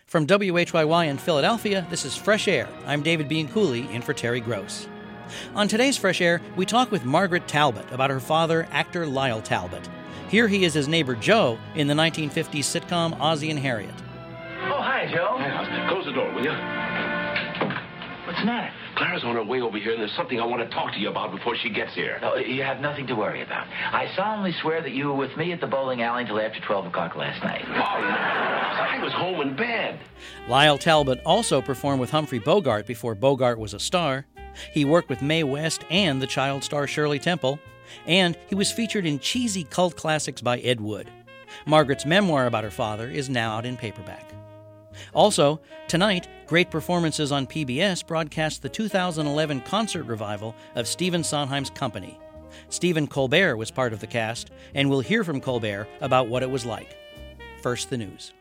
From WHYY in Philadelphia, this is Fresh Air. I'm David Bianculli, in for Terry Gross. On today's Fresh Air, we talk with Margaret Talbot about her father, actor Lyle Talbot. Here he is his neighbor Joe in the 1950s sitcom Ozzie and Harriet. Oh, hi, Joe. Hi, close the door, will you? What's the matter? Clara's on her way over here, and there's something I want to talk to you about before she gets here. No, you have nothing to worry about. I solemnly swear that you were with me at the bowling alley until after 12 o'clock last night. Oh, I was home in bed. Lyle Talbot also performed with Humphrey Bogart before Bogart was a star. He worked with Mae West and the child star Shirley Temple. And he was featured in cheesy cult classics by Ed Wood. Margaret's memoir about her father is now out in paperback. Also, tonight, great performances on PBS broadcast the 2011 concert revival of Stephen Sondheim's Company. Stephen Colbert was part of the cast, and we'll hear from Colbert about what it was like. First, the news.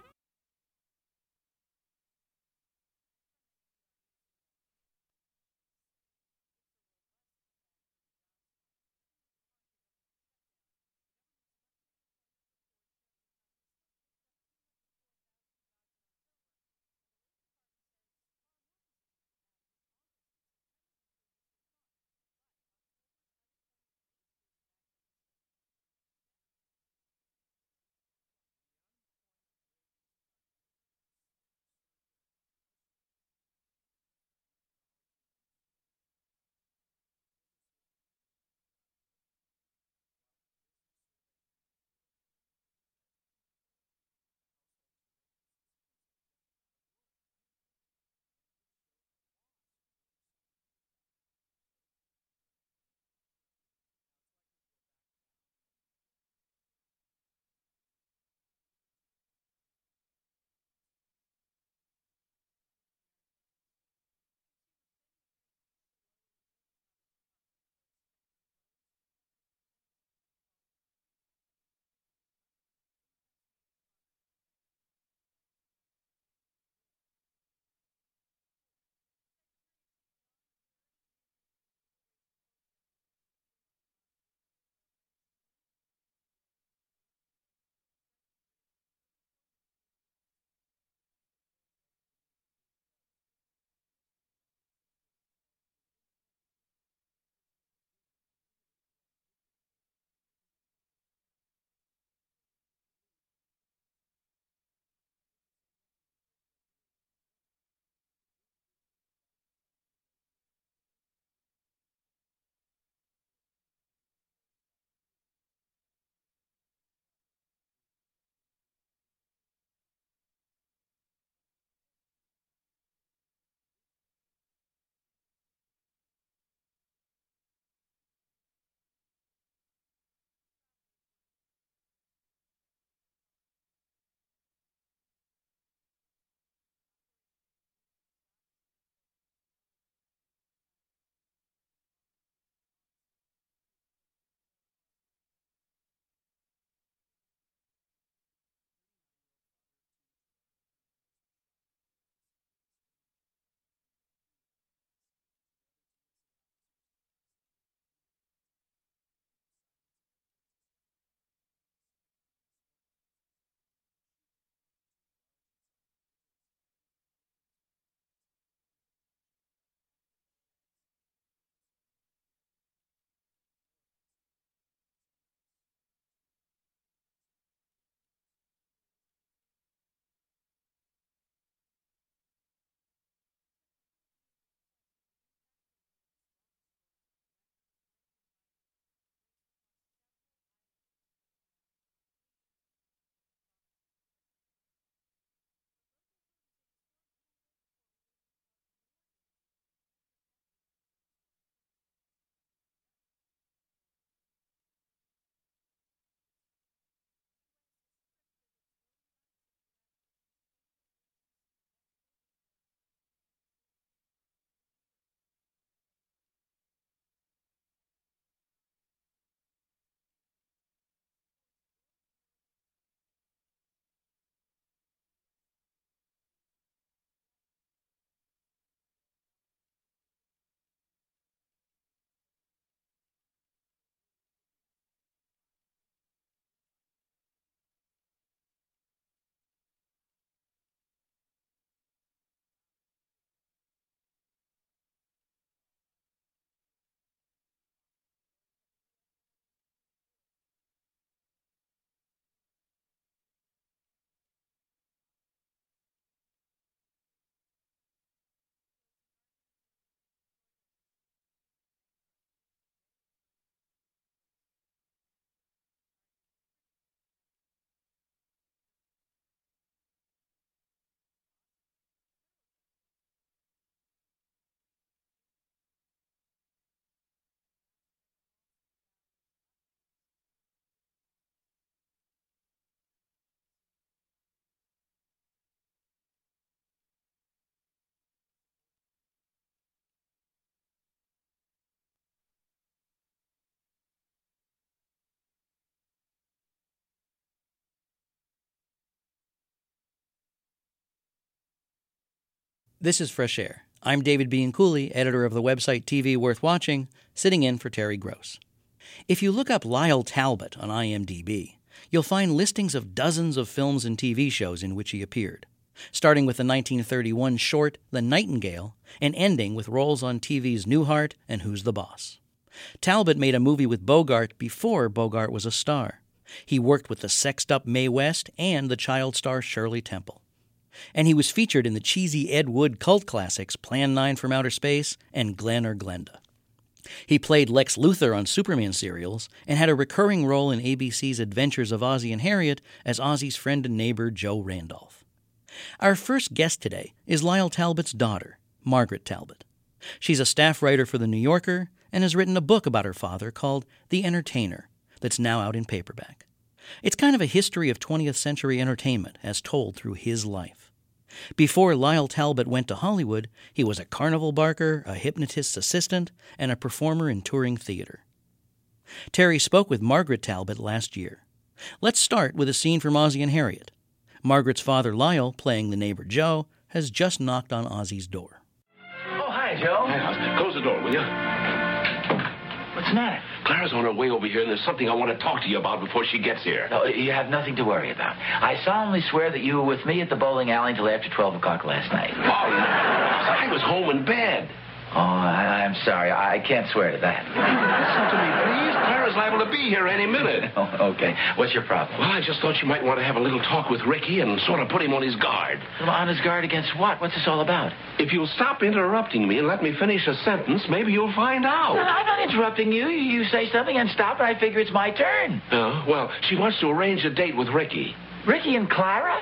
This is Fresh Air. I'm David Bianculli, editor of the website TV Worth Watching, sitting in for Terry Gross. If you look up Lyle Talbot on IMDb, you'll find listings of dozens of films and TV shows in which he appeared, starting with the 1931 short The Nightingale and ending with roles on TV's Newhart and Who's the Boss. Talbot made a movie with Bogart before Bogart was a star. He worked with the sexed-up Mae West and the child star Shirley Temple. And he was featured in the cheesy Ed Wood cult classics Plan 9 from Outer Space and Glenn or Glenda. He played Lex Luthor on Superman serials and had a recurring role in ABC's Adventures of Ozzie and Harriet as Ozzie's friend and neighbor Joe Randolph. Our first guest today is Lyle Talbot's daughter, Margaret Talbot. She's a staff writer for The New Yorker and has written a book about her father called The Entertainer that's now out in paperback. It's kind of a history of 20th century entertainment as told through his life. Before Lyle Talbot went to Hollywood, he was a carnival barker, a hypnotist's assistant, and a performer in touring theater. Terry spoke with Margaret Talbot last year. Let's start with a scene from Ozzie and Harriet. Margaret's father, Lyle, playing the neighbor Joe, has just knocked on Ozzie's door. Oh, hi, Joe. Hi, close the door, will you? What's the matter? Clara's on her way over here, and there's something I want to talk to you about before she gets here. No, you have nothing to worry about. I solemnly swear that you were with me at the bowling alley until after 12 o'clock last night. Oh, I was home in bed. Oh, I'm sorry. I can't swear to that. Listen to me, please. Clara's liable to be here any minute. Oh, okay. What's your problem? Well, I just thought you might want to have a little talk with Ricky and sort of put him on his guard. Well, on his guard against what? What's this all about? If you'll stop interrupting me and let me finish a sentence, maybe you'll find out. No, I'm not interrupting you. You say something and stop, and I figure it's my turn. Well, she wants to arrange a date with Ricky. Ricky and Clara?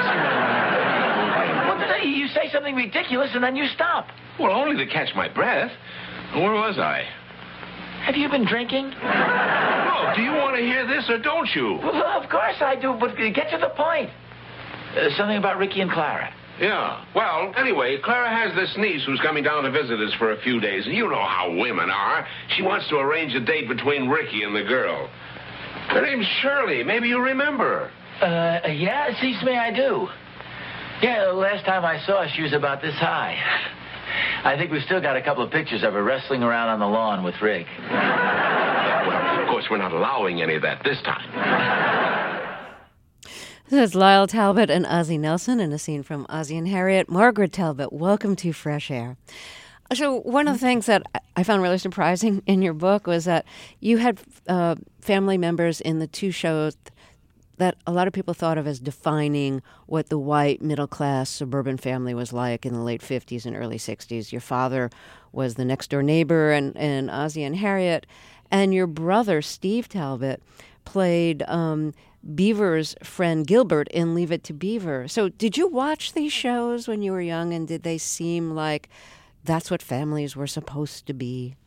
Well, you say something ridiculous, and then you stop. Well, only to catch my breath. Where was I? Have you been drinking? Oh, do you want to hear this or don't you? Well, of course I do, but get to the point. Something about Ricky and Clara. Yeah. Well, anyway, Clara has this niece who's coming down to visit us for a few days, and you know how women are. She wants to arrange a date between Ricky and the girl. Her name's Shirley. Maybe you remember her. Yeah, it seems to me I do. Yeah, the last time I saw her, she was about this high. I think we've still got a couple of pictures of her wrestling around on the lawn with Rick. Well, of course, we're not allowing any of that this time. This is Lyle Talbot and Ozzie Nelson in a scene from Ozzie and Harriet. Margaret Talbot, welcome to Fresh Air. So one of the things that I found really surprising in your book was that you had family members in the two shows that a lot of people thought of as defining what the white middle-class suburban family was like in the late 50s and early 60s. Your father was the next-door neighbor in Ozzie and Harriet, and your brother, Steve Talbot, played Beaver's friend Gilbert in Leave It to Beaver. So did you watch these shows when you were young, and did they seem like that's what families were supposed to be?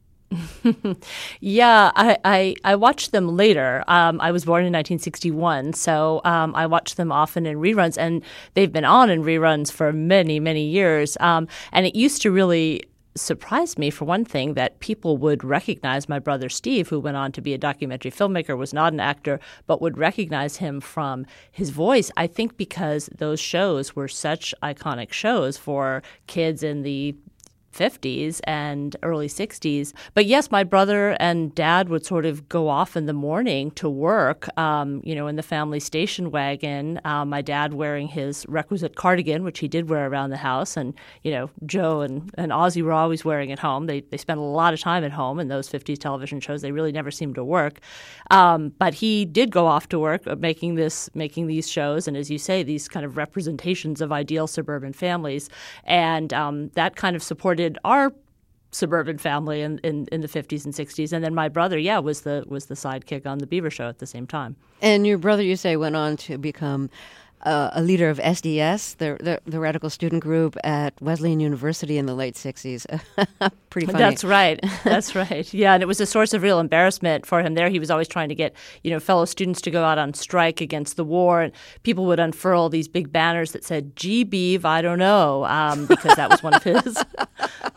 Yeah, I watched them later. I was born in 1961, so I watched them often in reruns, and they've been on in reruns for many, many years. And it used to really surprise me, for one thing, that people would recognize my brother Steve, who went on to be a documentary filmmaker, was not an actor, but would recognize him from his voice. I think because those shows were such iconic shows for kids in the 50s and early 60s. But yes, my brother and dad would sort of go off in the morning to work, in the family station wagon, my dad wearing his requisite cardigan, which he did wear around the house. And, Joe and Ozzie were always wearing it home. They spent a lot of time at home in those 50s television shows. They really never seemed to work. But he did go off to work making these shows. And as you say, these kind of representations of ideal suburban families. And that kind of supported our suburban family in the 50s and 60s. And then my brother, was the sidekick on the Beaver Show at the same time. And your brother, you say, went on to become a leader of SDS, the radical student group at Wesleyan University in the late 60s. Pretty funny. That's right. That's right. Yeah, and it was a source of real embarrassment for him there. He was always trying to get, fellow students to go out on strike against the war, and people would unfurl these big banners that said, "Gee, Beav, I don't know," because that was one of his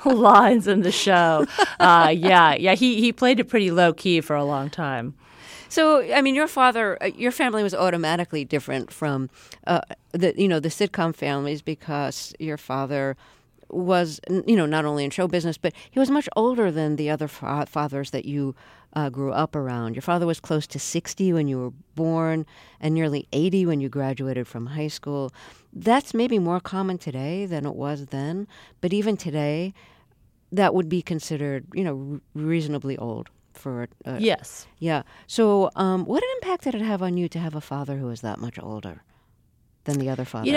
lines in the show. He played it pretty low-key for a long time. So, I mean, your father, your family was automatically different from the sitcom families because your father was, not only in show business, but he was much older than the other fathers that you grew up around. Your father was close to 60 when you were born and nearly 80 when you graduated from high school. That's maybe more common today than it was then, but even today, that would be considered, reasonably old for. Yes. Yeah. So, what impact did it have on you to have a father who was that much older than the other fathers?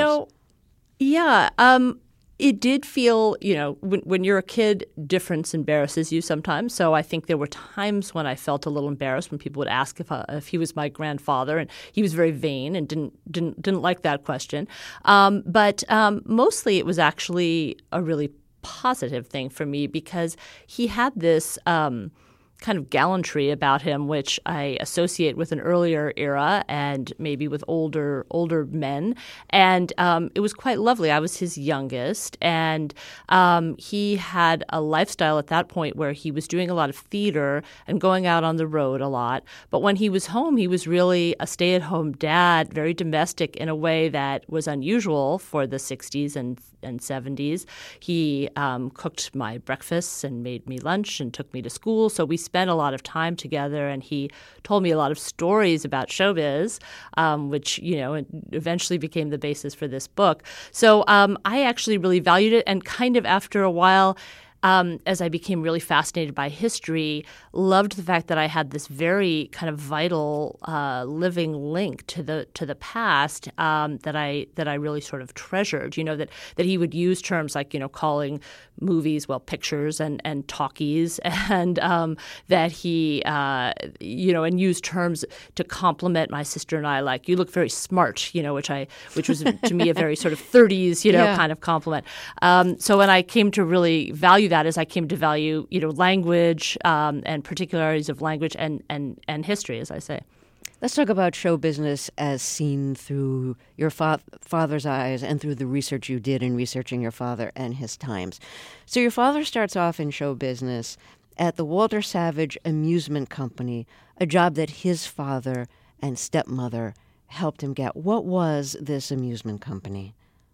Yeah. It did feel, when you're a kid, difference embarrasses you sometimes. So I think there were times when I felt a little embarrassed when people would ask if he was my grandfather, and he was very vain and didn't like that question. But mostly it was actually a really positive thing for me because he had this kind of gallantry about him, which I associate with an earlier era and maybe with older men. And it was quite lovely. I was his youngest, and he had a lifestyle at that point where he was doing a lot of theater and going out on the road a lot. But when he was home, he was really a stay-at-home dad, very domestic in a way that was unusual for the 60s and 70s. He cooked my breakfasts and made me lunch and took me to school. So we spent a lot of time together, and he told me a lot of stories about showbiz, which, eventually became the basis for this book. So I actually really valued it, and kind of after a while, as I became really fascinated by history, loved the fact that I had this very kind of vital living link to the past that I really sort of treasured. That he would use terms like calling movies pictures and talkies, and that he and used terms to compliment my sister and I, like, you look very smart, which was to me a very sort of 30s kind of compliment. So when I came to really value that, as I came to value language and particularities of language and history, as I say. Let's talk about show business as seen through your father's eyes and through the research you did in researching your father and his times. So your father starts off in show business at the Walter Savage Amusement Company, a job that his father and stepmother helped him get. What was this amusement company?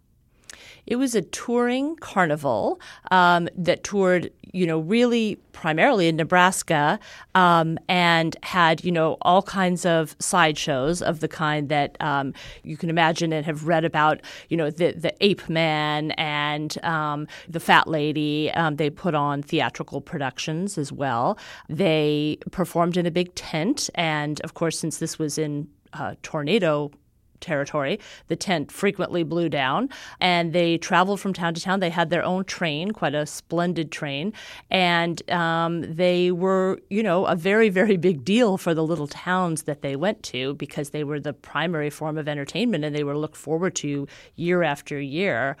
It was a touring carnival that toured, really primarily in Nebraska, and had, all kinds of sideshows of the kind that you can imagine and have read about, the Ape Man and the Fat Lady. They put on theatrical productions as well. They performed in a big tent, and of course, since this was in tornado territory, the tent frequently blew down, and they traveled from town to town. They had their own train, quite a splendid train, and they were, a very, very big deal for the little towns that they went to because they were the primary form of entertainment, and they were looked forward to year after year,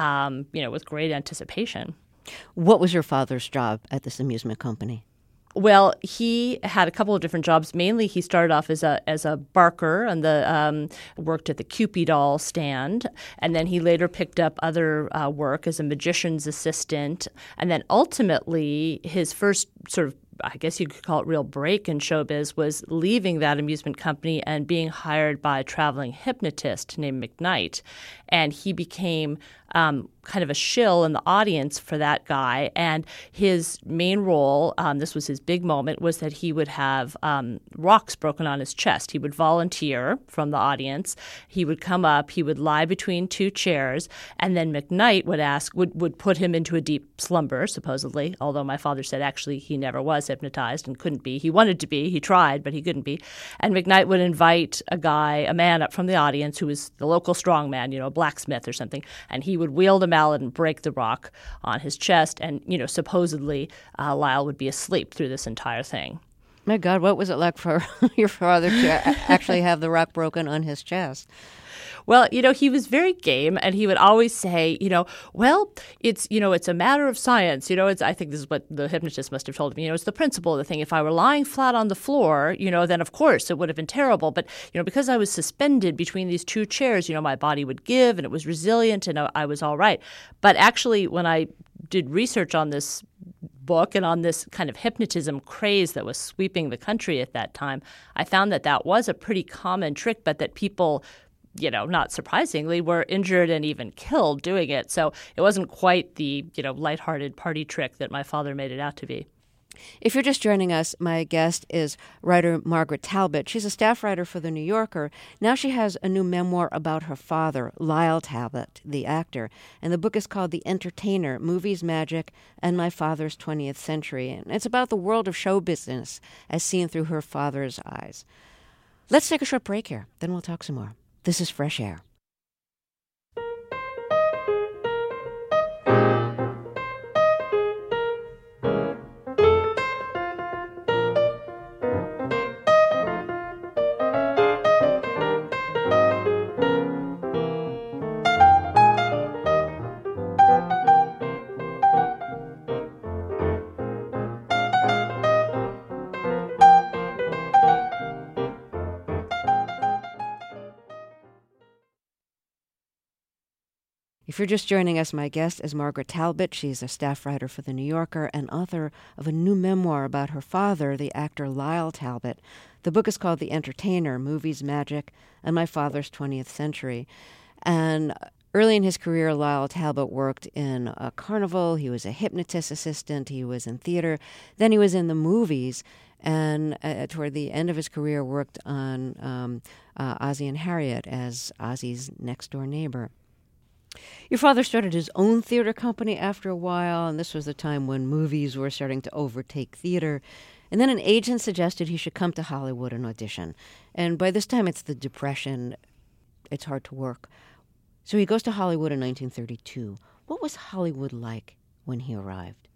with great anticipation. What was your father's job at this amusement company? Well, he had a couple of different jobs. Mainly, he started off as a barker and worked at the Cupid doll stand, and then he later picked up other work as a magician's assistant. And then ultimately, his first sort of, I guess you could call it, real break in showbiz was leaving that amusement company and being hired by a traveling hypnotist named McKnight. And he became kind of a shill in the audience for that guy. And his main role, this was his big moment, was that he would have rocks broken on his chest. He would volunteer from the audience. He would come up, he would lie between two chairs, and then McKnight would put him into a deep slumber, supposedly, although my father said actually he never was hypnotized and couldn't be. He wanted to be, he tried, but he couldn't be. And McKnight would invite a man up from the audience who was the local strongman, a blacksmith or something, and he would wield a mallet and break the rock on his chest, and supposedly Lyle would be asleep through this entire thing. My God, what was it like for your father to actually have the rock broken on his chest? Well, he was very game, and he would always say, well, it's a matter of science. I think this is what the hypnotist must have told him. It's the principle of the thing. If I were lying flat on the floor, then of course it would have been terrible. But, because I was suspended between these two chairs, my body would give, and it was resilient, and I was all right. But actually, when I did research on this book and on this kind of hypnotism craze that was sweeping the country at that time, I found that that was a pretty common trick, but that people, not surprisingly, were injured and even killed doing it. So it wasn't quite the, lighthearted party trick that my father made it out to be. If you're just joining us, my guest is writer Margaret Talbot. She's a staff writer for The New Yorker. Now she has a new memoir about her father, Lyle Talbot, the actor. And the book is called The Entertainer, Movies, Magic, and My Father's 20th Century. And it's about the world of show business as seen through her father's eyes. Let's take a short break here, then we'll talk some more. This is Fresh Air. If you're just joining us, my guest is Margaret Talbot. She's a staff writer for The New Yorker and author of a new memoir about her father, the actor Lyle Talbot. The book is called The Entertainer, Movies, Magic, and My Father's 20th Century. And early in his career, Lyle Talbot worked in a carnival. He was a hypnotist assistant. He was in theater. Then he was in the movies. And toward the end of his career, worked on Ozzie and Harriet as Ozzie's next-door neighbor. Your father started his own theater company after a while, and this was the time when movies were starting to overtake theater. And then an agent suggested he should come to Hollywood and audition. And by this time, it's the Depression. It's hard to work. So he goes to Hollywood in 1932. What was Hollywood like when he arrived?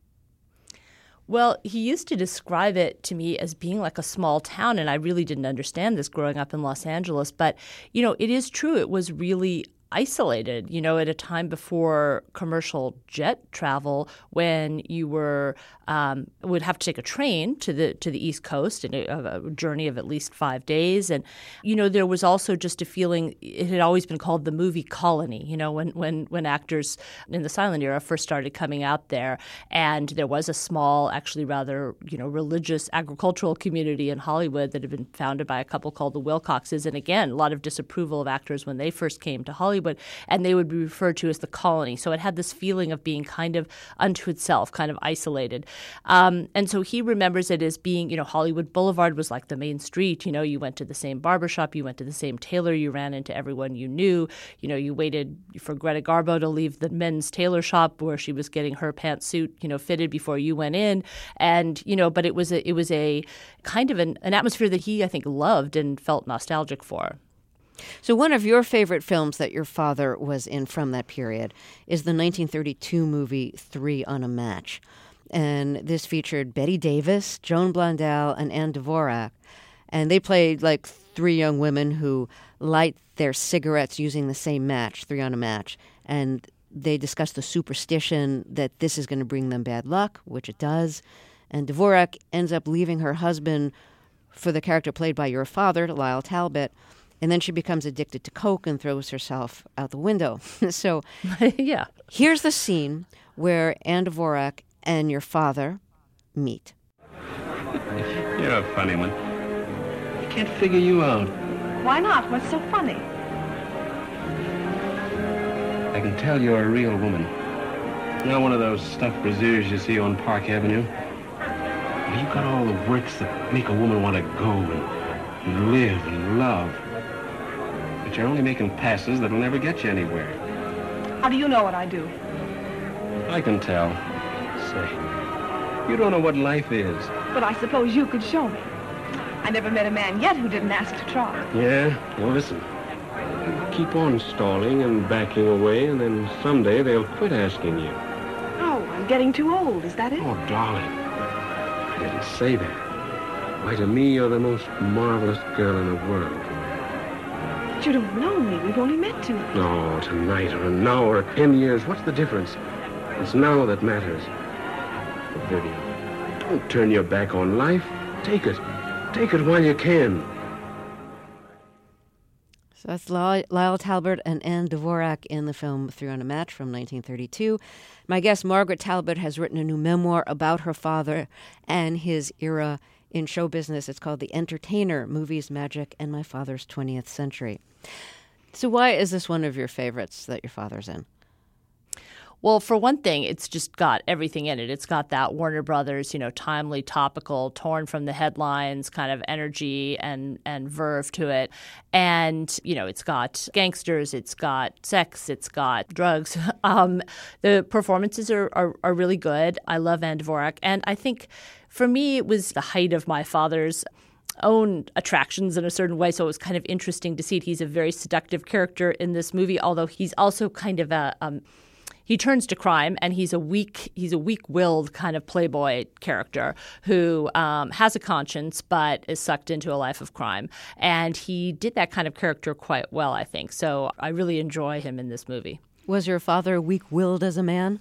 Well, he used to describe it to me as being like a small town, and I really didn't understand this growing up in Los Angeles. But, it is true. It was really isolated, at a time before commercial jet travel, when you would have to take a train to the East Coast and a journey of at least 5 days. And, there was also just a feeling, it had always been called the movie colony, when actors in the silent era first started coming out there. And there was a small, actually rather, religious agricultural community in Hollywood that had been founded by a couple called the Wilcoxes. And again, a lot of disapproval of actors when they first came to Hollywood. And they would be referred to as the colony. So it had this feeling of being kind of unto itself, kind of isolated. And so he remembers it as being, Hollywood Boulevard was like the main street. You went to the same barbershop, you went to the same tailor, you ran into everyone you knew. You waited for Greta Garbo to leave the men's tailor shop where she was getting her pantsuit, fitted before you went in. And, but it was a kind of an atmosphere that he, I think, loved and felt nostalgic for. So one of your favorite films that your father was in from that period is the 1932 movie 3 on a Match. And this featured Bette Davis, Joan Blondell, and Anne Dvorak. And they played like three young women who light their cigarettes using the same match, 3 on a Match. And they discuss the superstition that this is going to bring them bad luck, which it does. And Dvorak ends up leaving her husband for the character played by your father, Lyle Talbot. And then she becomes addicted to coke and throws herself out the window. So yeah. Here's the scene where Anne Dvorak and your father meet. You're a funny one. I can't figure you out. Why not? What's so funny? I can tell you're a real woman. Not one of those stuffed brassieres you see on Park Avenue. You've got all the works that make a woman want to go and live and love. But you're only making passes that'll never get you anywhere. How do you know what I do? I can tell. Say, you don't know what life is. But I suppose you could show me. I never met a man yet who didn't ask to try. Yeah? Well, listen. Keep on stalling and backing away, and then someday they'll quit asking you. Oh, I'm getting too old. Is that it? Oh, darling. I didn't say that. Why, to me, you're the most marvelous girl in the world. But you don't know me. We've only met tonight. No, tonight or now or 10 years. What's the difference? It's now that matters. But, Vivian, don't turn your back on life. Take it. Take it while you can. So that's Lyle Talbot and Anne Dvorak in the film Three on a Match from 1932. My guest, Margaret Talbot, has written a new memoir about her father and his era in show business. It's called The Entertainer, Movies, Magic, and My Father's 20th Century. So why is this one of your favorites that your father's in? Well, for one thing, it's just got everything in it. It's got that Warner Brothers, timely, topical, torn from the headlines kind of energy and verve to it. And, it's got gangsters, it's got sex, it's got drugs. The performances are really good. I love Anne Dvorak. And I think for me, it was the height of my father's own attractions in a certain way, so it was kind of interesting to see it. He's a very seductive character in this movie, although he's also kind of he turns to crime, and he's a weak-willed kind of playboy character who has a conscience but is sucked into a life of crime. And he did that kind of character quite well, I think. So I really enjoy him in this movie. Was your father weak-willed as a man?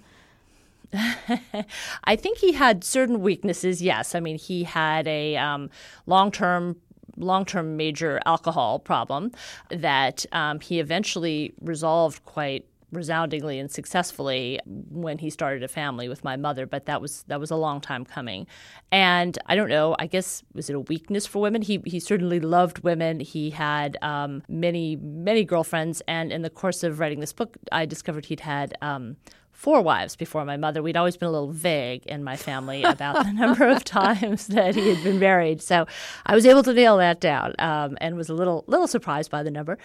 I think he had certain weaknesses, yes. I mean, he had a long-term major alcohol problem that he eventually resolved quite resoundingly and successfully when he started a family with my mother, but that was a long time coming. And I don't know, I guess, was it a weakness for women? He certainly loved women. He had many girlfriends, and in the course of writing this book, I discovered he'd had 4 wives before my mother. We'd always been a little vague in my family about the number of times that he had been married. So I was able to nail that down and was a little surprised by the number.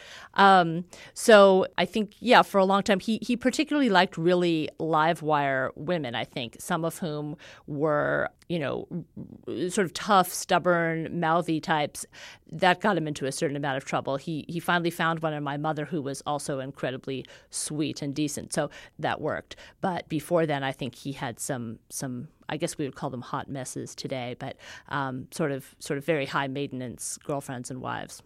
So I think, for a long time, he particularly liked really live wire women, I think, some of whom were, sort of tough, stubborn, mouthy types. That got him into a certain amount of trouble. He finally found one in my mother who was also incredibly sweet and decent. So that worked. But before then, I think he had some I guess we would call them hot messes today, but sort of very high maintenance girlfriends and wives.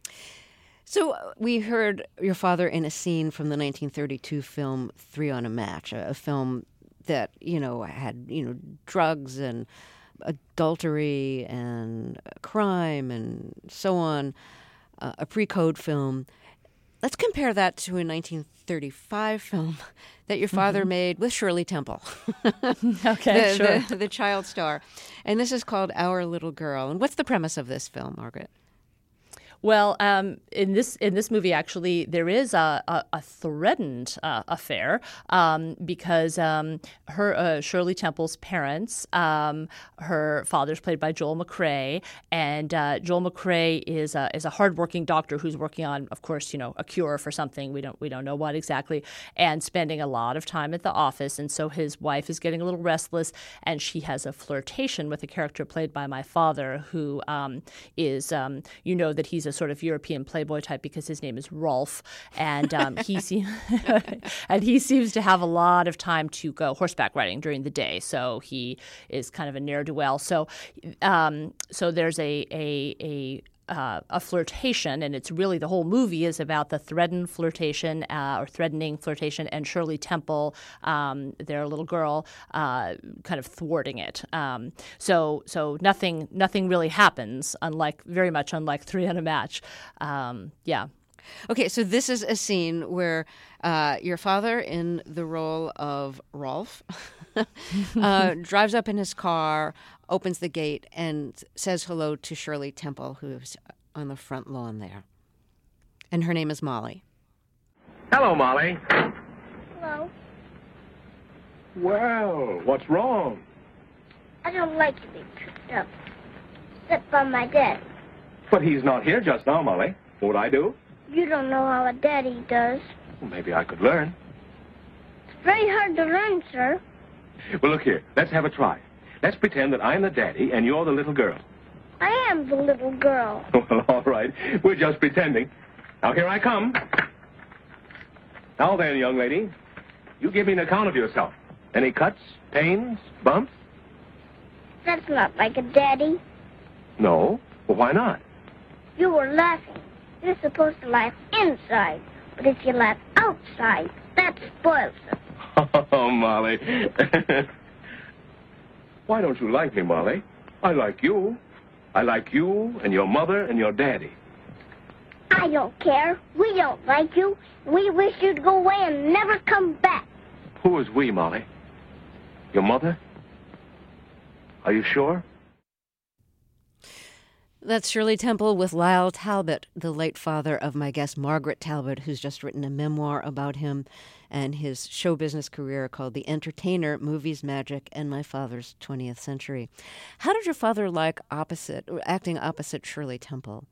So we heard your father in a scene from the 1932 film Three on a Match, a film that, had, drugs and adultery and crime and so on, a pre-code film. Let's compare that to a 1935 film that your father made with Shirley Temple. Okay, sure. The child star. And this is called Our Little Girl. And what's the premise of this film, Margaret? Well, in this movie, actually, there is a threatened affair because Shirley Temple's parents, her father's played by Joel McCrea, and Joel McCrea is a hardworking doctor who's working on, of course, a cure for something. We don't know what exactly, and spending a lot of time at the office. And so his wife is getting a little restless, and she has a flirtation with a character played by my father, who is that he's a sort of European playboy type because his name is Rolf, and he seems to have a lot of time to go horseback riding during the day. So he is kind of a ne'er-do-well. So there's a flirtation, and it's really the whole movie is about the threatening flirtation, and Shirley Temple, their little girl, kind of thwarting it. So nothing really happens, very much unlike Three on a Match. Okay, so this is a scene where your father, in the role of Rolf, drives up in his car, opens the gate, and says hello to Shirley Temple, who's on the front lawn there. And her name is Molly. Hello, Molly. Hello. Well, what's wrong? I don't like to be picked up, except by my dad. But he's not here just now, Molly. What would I do? You don't know how a daddy does. Well, maybe I could learn. It's very hard to learn, sir. Well, look here. Let's have a try. Let's pretend that I'm the daddy and you're the little girl. I am the little girl. Well, all right. We're just pretending. Now, here I come. Now then, young lady, you give me an account of yourself. Any cuts, pains, bumps? That's not like a daddy. No? Well, why not? You were laughing. You're supposed to laugh inside. But if you laugh outside, that spoils it. Oh, Molly. Why don't you like me, Molly? I like you. I like you and your mother and your daddy. I I don't care. We don't like you. We wish you'd go away and never come back. Who is we, Molly? Your mother? Are you sure? That's Shirley Temple with Lyle Talbot, the late father of my guest Margaret Talbot, who's just written a memoir about him and his show business career called The Entertainer, Movies, Magic, and My Father's 20th Century. How did your father like acting opposite Shirley Temple?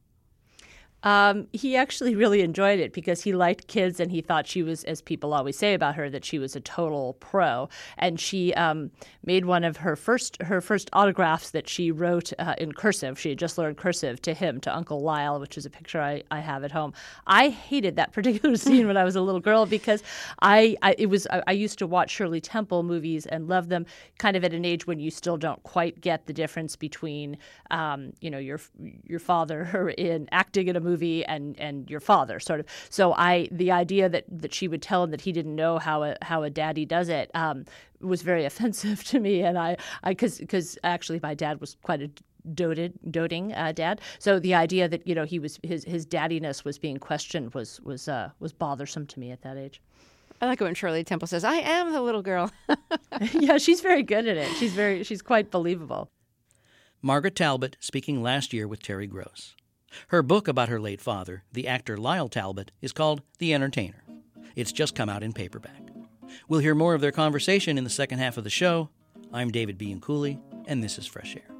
He actually really enjoyed it because he liked kids and he thought she was, as people always say about her, that she was a total pro. And she made one of her first autographs that she wrote in cursive. She had just learned cursive to him, to Uncle Lyle, which is a picture I have at home. I hated that particular scene when I was a little girl because I used to watch Shirley Temple movies and love them kind of at an age when you still don't quite get the difference between your father in acting in a movie and your father, sort of. So the idea that she would tell him that he didn't know how a daddy does it was very offensive to me, and because actually my dad was quite a doting dad. So the idea that he was his daddiness was being questioned was bothersome to me at that age. I like it when Shirley Temple says, "I am the little girl." Yeah, she's very good at it. She's quite believable. Margaret Talbot speaking last year with Terry Gross. Her book about her late father, the actor Lyle Talbot, is called The Entertainer. It's just come out in paperback. We'll hear more of their conversation in the second half of the show. I'm David Bianculli, and this is Fresh Air.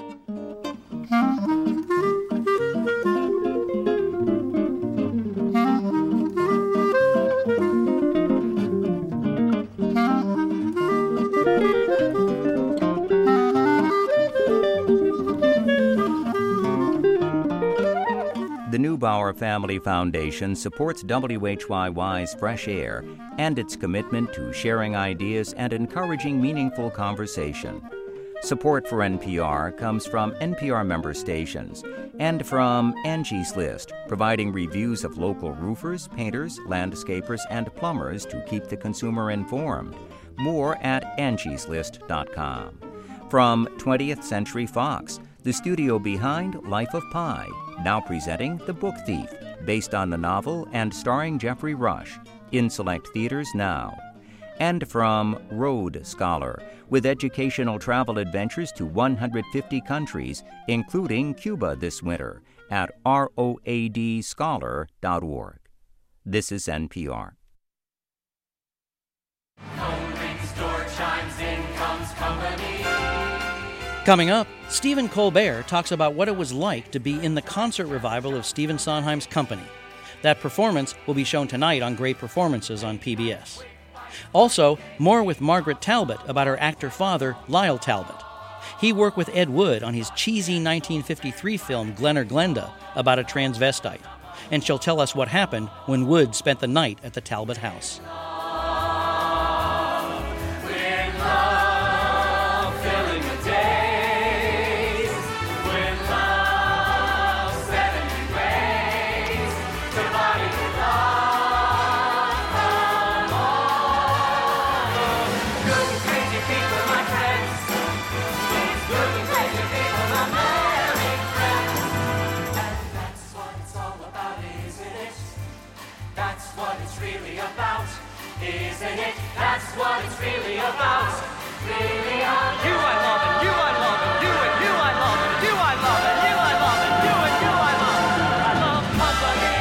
The Neubauer Family Foundation supports WHYY's Fresh Air and its commitment to sharing ideas and encouraging meaningful conversation. Support for NPR comes from NPR member stations and from Angie's List, providing reviews of local roofers, painters, landscapers, and plumbers to keep the consumer informed. More at angieslist.com. From 20th Century Fox, the studio behind Life of Pi, now presenting The Book Thief, based on the novel and starring Jeffrey Rush, in select theaters now. And from Road Scholar, with educational travel adventures to 150 countries, including Cuba this winter, at roadscholar.org. This is NPR. Coming up, Stephen Colbert talks about what it was like to be in the concert revival of Stephen Sondheim's Company. That performance will be shown tonight on Great Performances on PBS. Also, more with Margaret Talbot about her actor father, Lyle Talbot. He worked with Ed Wood on his cheesy 1953 film Glen or Glenda about a transvestite. And she'll tell us what happened when Wood spent the night at the Talbot house. That's what it's really about. Really about you I love and you I love and you and you I love and you I love and you I love and you and you I love. I love company.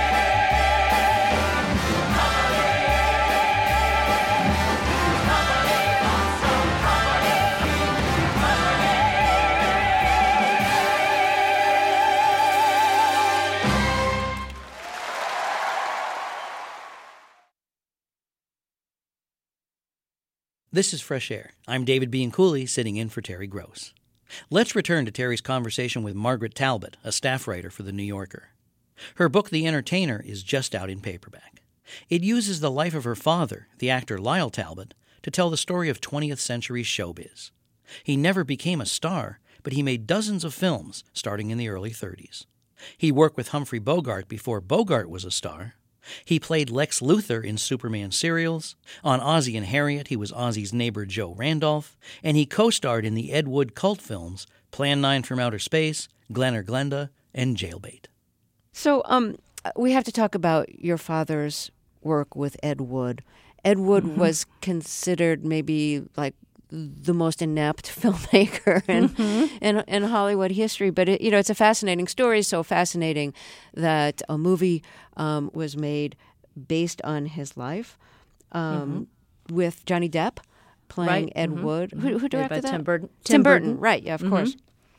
This is Fresh Air. I'm David Bianculli, sitting in for Terry Gross. Let's return to Terry's conversation with Margaret Talbot, a staff writer for The New Yorker. Her book, The Entertainer, is just out in paperback. It uses the life of her father, the actor Lyle Talbot, to tell the story of 20th century showbiz. He never became a star, but he made dozens of films, starting in the early 30s. He worked with Humphrey Bogart before Bogart was a star. He played Lex Luthor in Superman serials. On Ozzie and Harriet, he was Ozzie's neighbor Joe Randolph. And he co-starred in the Ed Wood cult films Plan 9 from Outer Space, Glen or Glenda, and Jailbait. So we have to talk about your father's work with Ed Wood. Ed Wood was considered maybe like the most inept filmmaker in Hollywood history. But, it's a fascinating story, so fascinating that a movie was made based on his life with Johnny Depp playing Ed Wood. Who directed that? Tim Burton. Tim Burton, right, yeah, of course.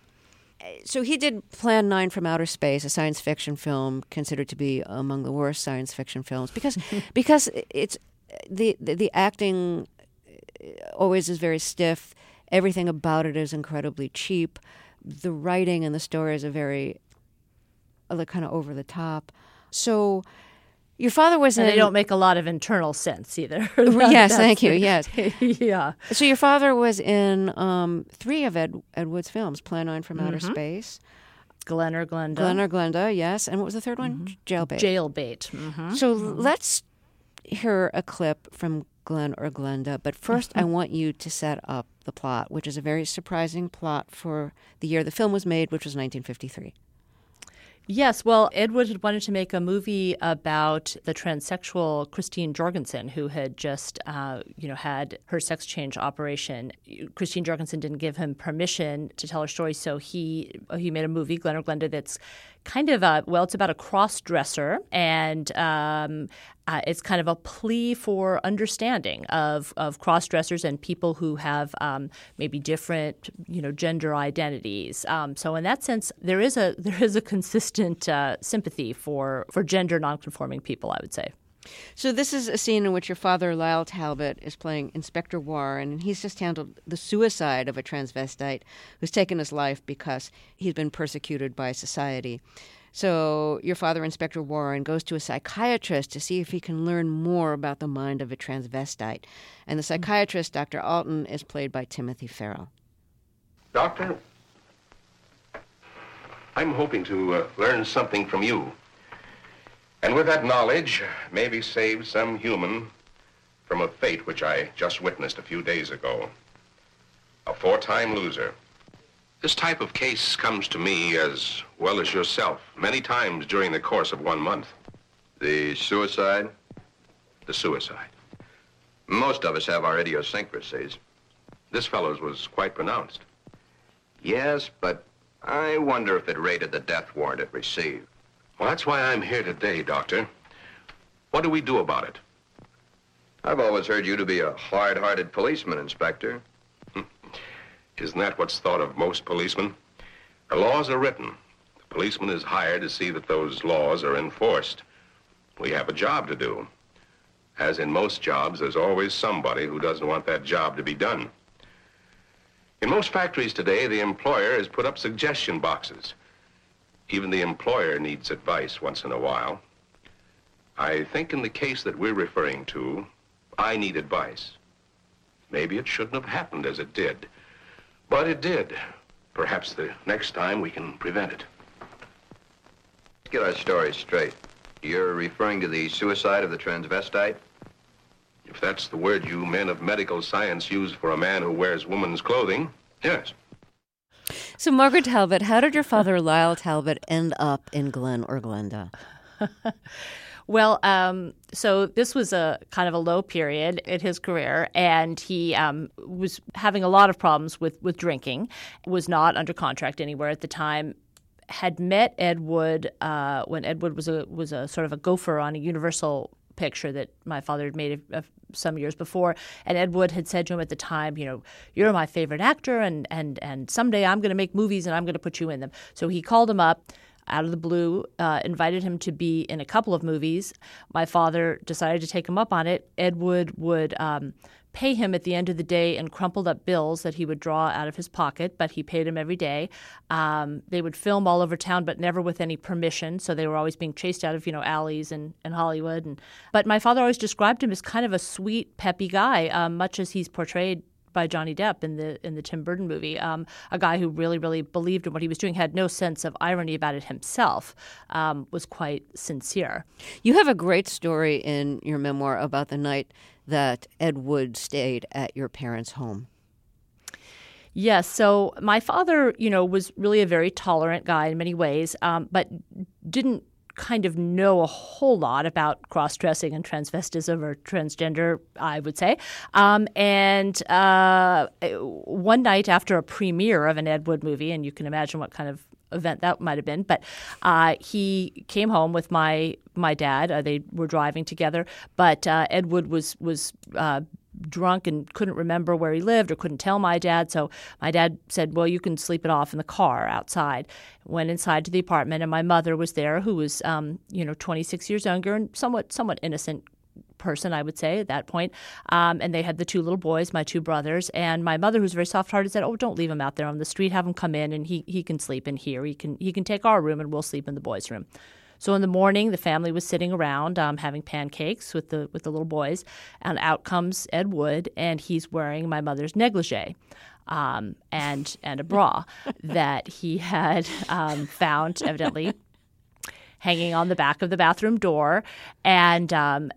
So he did Plan 9 from Outer Space, a science fiction film considered to be among the worst science fiction films because it's the acting always is very stiff. Everything about it is incredibly cheap. The writing and the stories are very kind of over the top. So your father was they don't make a lot of internal sense either. Yes, thank you. Yes. Yeah. So your father was in 3 of Ed Wood's films, Plan 9 from Outer Space. Glen or Glenda. Glen or Glenda, yes. And what was the third one? Jailbait. Jailbait. So let's hear a clip from Glen or Glenda. But first, I want you to set up the plot, which is a very surprising plot for the year the film was made, which was 1953. Yes, well, Ed Wood had wanted to make a movie about the transsexual Christine Jorgensen, who had just, had her sex change operation. Christine Jorgensen didn't give him permission to tell her story, so he made a movie, Glen or Glenda, that's kind of it's about a cross-dresser, and it's kind of a plea for understanding of cross-dressers and people who have maybe different, gender identities. So in that sense, there is a consistent sympathy for gender nonconforming people, I would say. So this is a scene in which your father, Lyle Talbot, is playing Inspector Warren, and he's just handled the suicide of a transvestite who's taken his life because he's been persecuted by society. So your father, Inspector Warren, goes to a psychiatrist to see if he can learn more about the mind of a transvestite. And the psychiatrist, Dr. Alton, is played by Timothy Farrell. Doctor, I'm hoping to learn something from you. And with that knowledge, maybe save some human from a fate which I just witnessed a few days ago. A 4-time loser. This type of case comes to me as well as yourself many times during the course of 1 month. The suicide? The suicide. Most of us have our idiosyncrasies. This fellow's was quite pronounced. Yes, but I wonder if it rated the death warrant it received. Well, that's why I'm here today, Doctor. What do we do about it? I've always heard you to be a hard-hearted policeman, Inspector. Isn't that what's thought of most policemen? The laws are written. The policeman is hired to see that those laws are enforced. We have a job to do. As in most jobs, there's always somebody who doesn't want that job to be done. In most factories today, the employer has put up suggestion boxes. Even the employer needs advice once in a while. I think in the case that we're referring to, I need advice. Maybe it shouldn't have happened as it did, but it did. Perhaps the next time we can prevent it. Let's get our story straight. You're referring to the suicide of the transvestite? If that's the word you men of medical science use for a man who wears woman's clothing, yes. So, Margaret Talbot, how did your father, Lyle Talbot, end up in Glen or Glenda? Well, so this was a kind of a low period in his career, and he was having a lot of problems with drinking, was not under contract anywhere at the time, had met Ed Wood when Ed Wood was a sort of a gopher on a Universal picture that my father had made some years before, and Ed Wood had said to him at the time, you're my favorite actor, and someday I'm going to make movies and I'm going to put you in them. So he called him up out of the blue, invited him to be in a couple of movies. My father decided to take him up on it. Ed Wood would pay him at the end of the day in crumpled up bills that he would draw out of his pocket, but he paid him every day. They would film all over town, but never with any permission, so they were always being chased out of, alleys in Hollywood. But my father always described him as kind of a sweet, peppy guy, much as he's portrayed by Johnny Depp in the Tim Burton movie, a guy who really, really believed in what he was doing, had no sense of irony about it himself, was quite sincere. You have a great story in your memoir about the night that Ed Wood stayed at your parents' home. Yes. So my father, was really a very tolerant guy in many ways, but didn't kind of know a whole lot about cross-dressing and transvestism or transgender, I would say. And one night after a premiere of an Ed Wood movie, and you can imagine what kind of event that might have been, but he came home with my dad. They were driving together, but Ed Wood was drunk and couldn't remember where he lived or couldn't tell my dad. So my dad said, well, you can sleep it off in the car outside. Went inside to the apartment, and my mother was there, who was 26 years younger and somewhat innocent person, I would say, at that point. And they had the two little boys, my two brothers. And my mother, who's very soft-hearted, said, oh, don't leave him out there on the street. Have him come in, and he can sleep in here. He can take our room, and we'll sleep in the boys' room. So in the morning, the family was sitting around having pancakes with the little boys, and out comes Ed Wood, and he's wearing my mother's negligee and a bra that he had found, evidently, hanging on the back of the bathroom door. And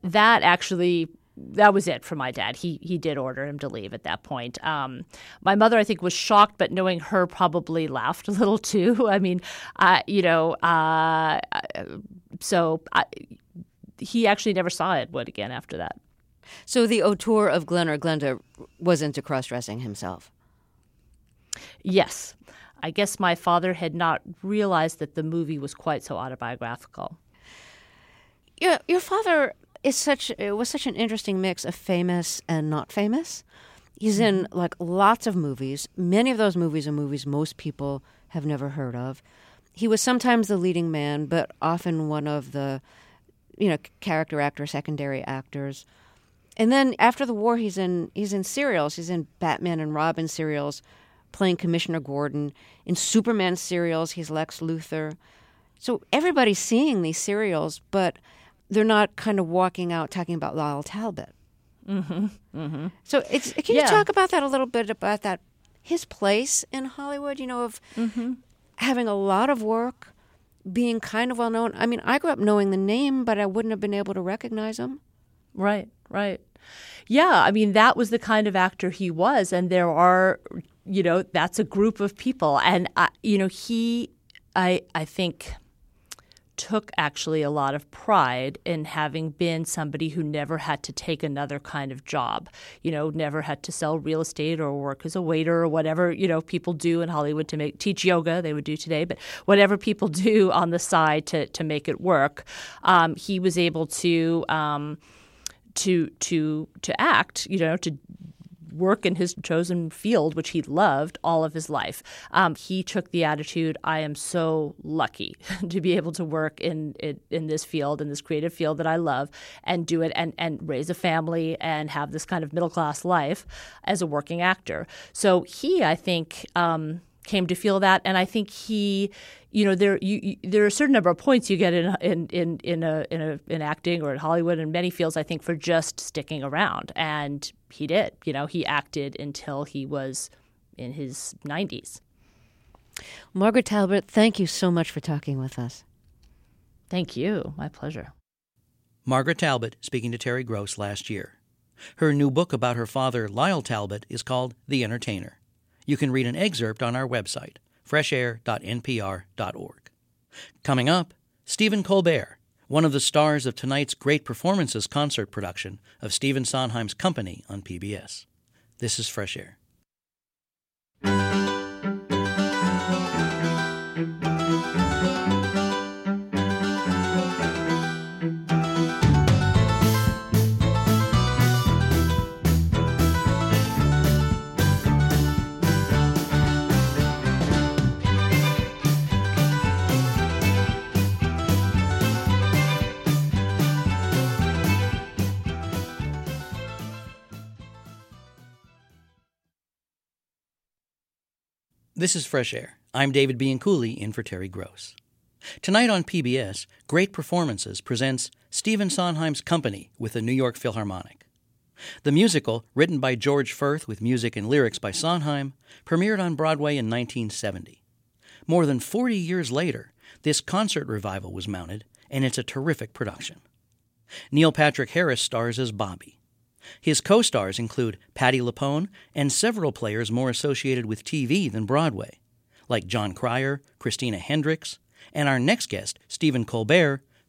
that was it for my dad. He did order him to leave at that point. My mother, I think, was shocked, but knowing her, probably laughed a little too. I mean, he actually never saw Ed Wood again after that. So the auteur of Glen or Glenda was into cross-dressing himself? Yes. I guess my father had not realized that the movie was quite so autobiographical. Yeah, your father was such an interesting mix of famous and not famous. He's in lots of movies. Many of those movies are movies most people have never heard of. He was sometimes the leading man, but often one of the, character actor, secondary actors. And then after the war, he's in serials. He's in Batman and Robin serials, playing Commissioner Gordon. In Superman serials, he's Lex Luthor. So everybody's seeing these serials, but they're not kind of walking out talking about Lyle Talbot. Mm-hmm. Mm-hmm. So can you talk about that a little bit, about that, his place in Hollywood, of having a lot of work, being kind of well known? I mean, I grew up knowing the name, but I wouldn't have been able to recognize him. Right. Yeah, I mean, that was the kind of actor he was, and there are, that's a group of people. And, he, I think, took actually a lot of pride in having been somebody who never had to take another kind of job, never had to sell real estate or work as a waiter or whatever, people do in Hollywood to teach yoga, they would do today, but whatever people do on the side to make it work, he was able to act, to work in his chosen field, which he loved all of his life. He took the attitude, I am so lucky to be able to work in this field, in this creative field that I love, and do it and raise a family and have this kind of middle-class life as a working actor. So he, I think, came to feel that, and I think he, there are a certain number of points you get in acting or in Hollywood and many fields, I think, for just sticking around, and he did. He acted until he was in his 90s. Margaret Talbot, thank you so much for talking with us. Thank you. My pleasure. Margaret Talbot speaking to Terry Gross last year. Her new book about her father, Lyle Talbot, is called The Entertainer. You can read an excerpt on our website, freshair.npr.org. Coming up, Stephen Colbert, one of the stars of tonight's Great Performances concert production of Stephen Sondheim's Company on PBS. This is Fresh Air. This is Fresh Air. I'm David Bianculli in for Terry Gross. Tonight on PBS, Great Performances presents Stephen Sondheim's Company with the New York Philharmonic. The musical, written by George Furth with music and lyrics by Sondheim, premiered on Broadway in 1970. More than 40 years later, this concert revival was mounted, and it's a terrific production. Neil Patrick Harris stars as Bobby. His co-stars include Patti LuPone and several players more associated with TV than Broadway, like John Cryer, Christina Hendricks, and our next guest, Stephen Colbert,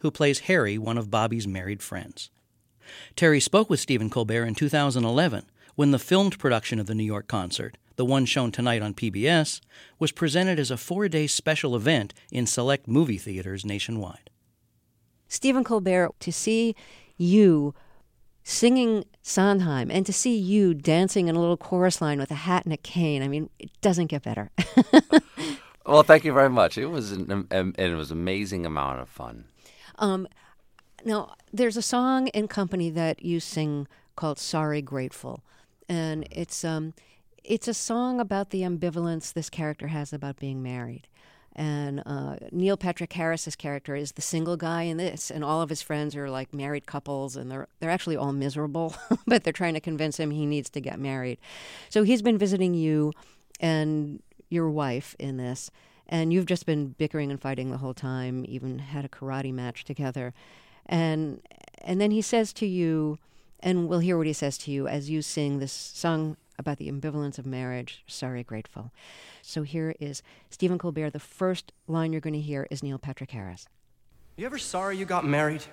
who plays Harry, one of Bobby's married friends. Terry spoke with Stephen Colbert in 2011 when the filmed production of the New York concert, the one shown tonight on PBS, was presented as a 4-day special event in select movie theaters nationwide. Stephen Colbert, to see you singing Sondheim and to see you dancing in a little chorus line with a hat and a cane, I mean, it doesn't get better. Well, thank you very much. It was an amazing amount of fun. Now, there's a song in Company that you sing called Sorry Grateful, and it's a song about the ambivalence this character has about being married. And Neil Patrick Harris's character is the single guy in this, and all of his friends are like married couples, and they're actually all miserable, but they're trying to convince him he needs to get married. So he's been visiting you and your wife in this, and you've just been bickering and fighting the whole time, even had a karate match together. And then he says to you, and we'll hear what he says to you as you sing this song about the ambivalence of marriage, Sorry Grateful. So here is Stephen Colbert. The first line you're going to hear is Neil Patrick Harris. You ever sorry you got married?